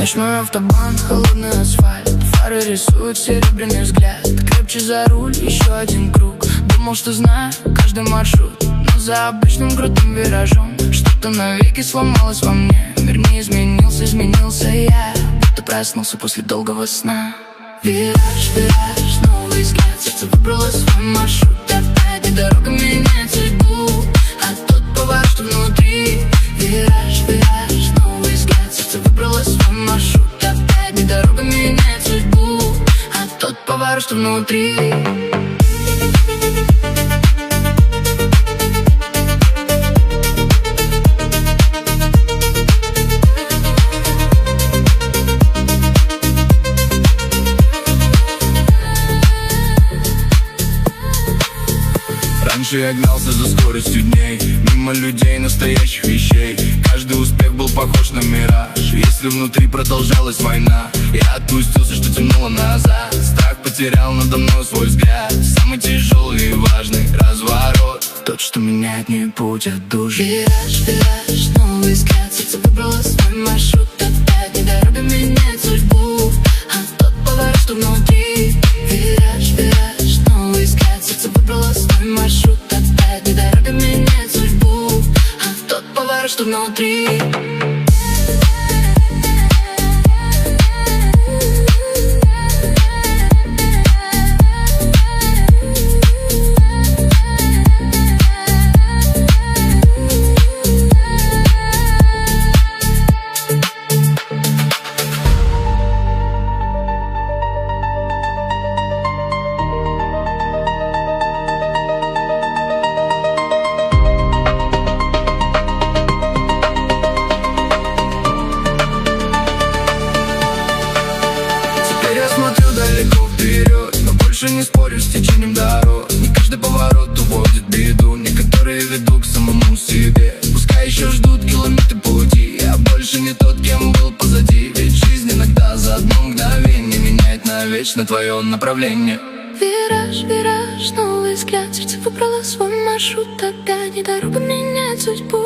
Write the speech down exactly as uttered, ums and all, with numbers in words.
Ночной автобан, холодный асфальт, фары рисуют серебряный взгляд. Крепче за руль, еще один круг. Думал, что знаю каждый маршрут, но за обычным крутым виражом что-то навеки сломалось во мне. Мир не изменился, изменился я, будто проснулся после долгого сна. Вираж, вираж, новый взгляд, сердце выбрало свой маршрут. Опять и дорога меняет судьбу, а тот поворот, что внутри. Вираж, вираж, новый взгляд, сердце выбрало свой маршрут. Опять и дорога меняет судьбу, а тот поворот, что внутри. Раньше я гнался за скоростью дней, мимо людей, настоящих вещей. Каждый успех был похож на мираж. Если внутри продолжалась война, я отпустился, что тянуло назад. Страх потерял надо мной свой взгляд. Самый тяжелый и важный разворот, тот, что меняет мой путь от души. Вираж, вираж, новый взгляд, сердце выбрало свой маршрут. Опять не дорога меняет судьбу, а тот поворот, что внутри. Вираж, вираж, новый взгляд, сердце выбрало свой маршрут. Опять не дорога меняет судьбу, а тот поворот, что внутри. Я смотрю далеко вперед, но больше не спорю с течением дорог. Не каждый поворот уводит в беду, некоторые ведут к самому себе. Пускай еще ждут километры пути, я больше не тот, кем был позади. Ведь жизнь иногда за одно мгновение меняет навечно твое направление. Вираж, вираж, новый взгляд, сердце выбрало свой маршрут. Опять не дорога меняет судьбу,